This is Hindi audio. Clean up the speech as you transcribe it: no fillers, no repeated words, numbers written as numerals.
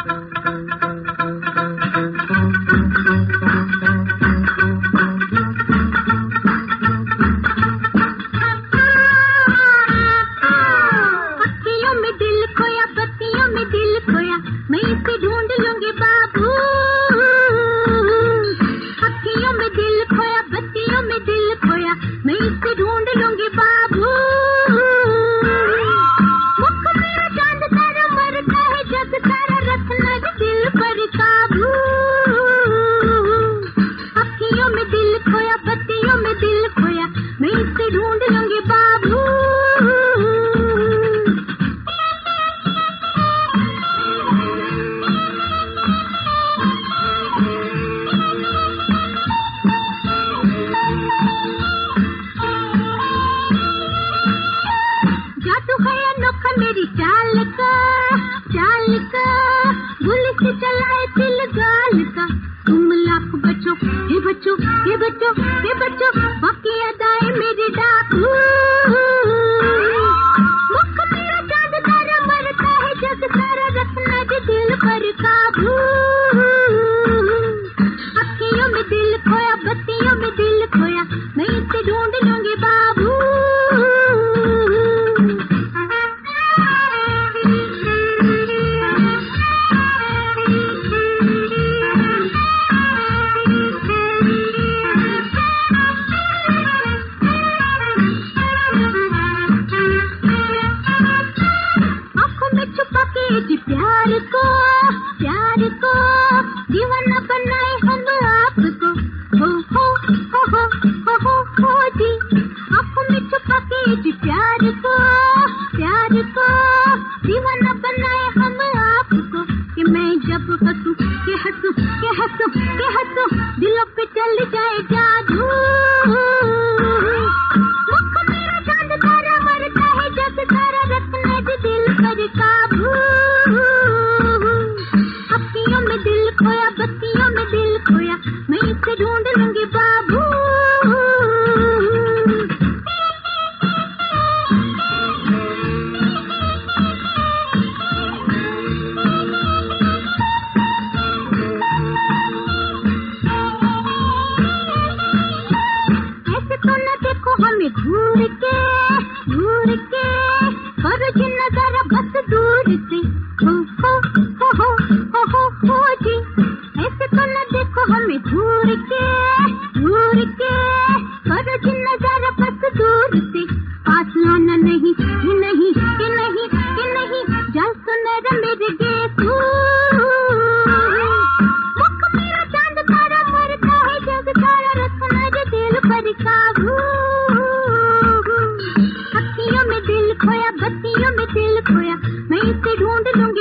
मेरी चाल का गुल से चलाए दिल गाल का। तुम लाख बचो हे बचो हे बचो हे बचो, बाकी अदाए मेरी डाकू। मुख मेरा चांद तारा मरता है जग सारा, रखना जो दिल पर काबू। अखियों में दिल खोया, बत्तियों में दिल खोया, मैं इसे ढूंढ लूंगी बाबू। प्यार को दीवाना बनाए हम आपको। हो जी, आंखों में छुपा के जी प्यार को दीवाना बनाए हम आपको। कि मैं जब हंसूं के हंसूं के हंसूं के हंसूं, दिलों पे चल जाए जादू। मुख मेरा चांद तारा मरता है जग सारा, रखने दे दिल पर काबू। दिल खोया, बत्तियों में दिल खोया, मैं इसे ढूंढ लूंगी बाबू। ऐसे तो न देखो हमें घूर के करो जी नजारा बस दूर से। हो जी, ऐसे तो न देखो हमें घूर के करो जी नजारा बस दूर से। पास आना नहीं कि नहीं कि नहीं कि नहीं, जल सुनहरा मेरे गेसू। मुख मेरा चांद तारा मरता है जग सारा, रखना जो दिल पर काबू। अखियों में दिल खोया, बत्तियों में दिल खोया, मैं इसे ढूंढ लूंगी।